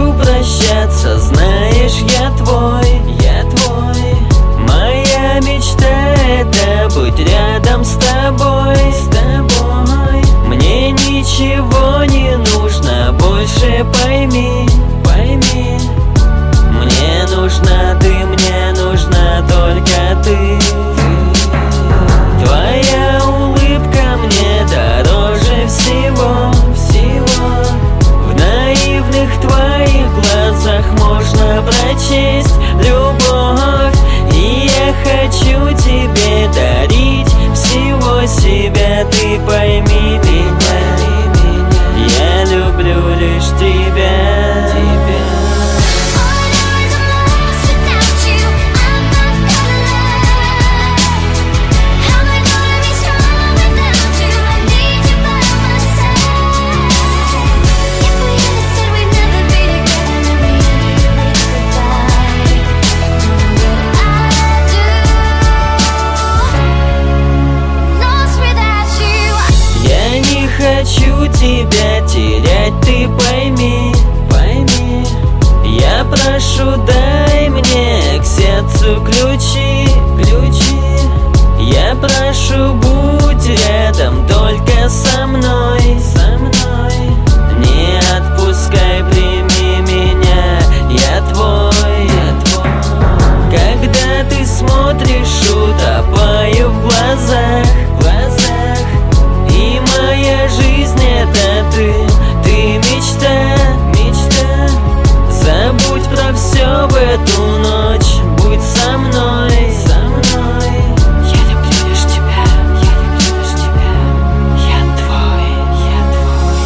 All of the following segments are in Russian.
хочу прощаться, знаешь, я твой, я твой. Моя мечта — это быть рядом с тобой, с тобой. Мне ничего не нужно больше, пойми, пойми. Мне нужна ты, мне нужна только ты. Твоя улыбка мне дороже всего, всего. В наивных твоих глазах можно прочесть любовь. И я хочу тебе дарить всего себя, ты пойми меня. Я люблю лишь тебя, тебя. Хочу тебя терять, ты пойми, пойми. Я прошу, дай мне к сердцу ключи, ключи. Я прошу, будь рядом только со мной, со мной. Не отпускай, прими меня, я твой, я твой. Когда ты смотришь, утопаю в глазах, глазах. И моя жизнь — это ты мечта, мечта. Забудь про все в эту ночь, будь со мной, со мной. Я люблю лишь тебя, я люблю лишь тебя. Я твой, я твой.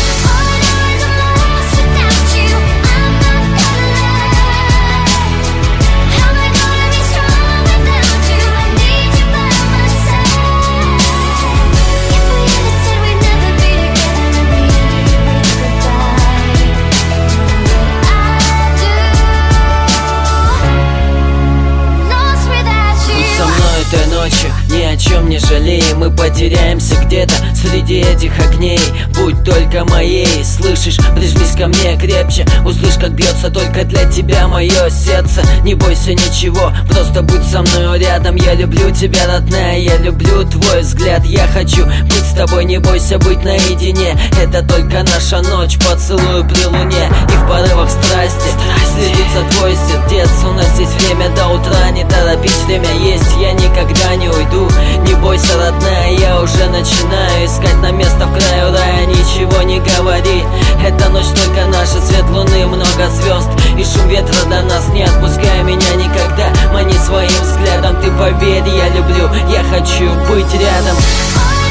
Этой ночью ни о чем не жалей. Мы потеряемся где-то среди этих огней. Будь только моей, слышишь? Прижмись ко мне крепче. Услышь, как бьется только для тебя мое сердце. Не бойся ничего, просто будь со мной рядом. Я люблю тебя, родная, я люблю твой взгляд. Я хочу быть с тобой, не бойся быть наедине. Это только наша ночь, поцелую при луне. И в порывах страсти следится твой сердец. У нас есть время до утра, не торопись, время есть. Я никогда не уйду, не бойся, родная. Я уже начинаю искать на место в краю рая. Ничего не говори, эта ночь только наша. Свет луны, много звезд и шум ветра до нас. Не отпускай меня никогда, мани своим взглядом. Ты поверь, я люблю, я хочу быть рядом.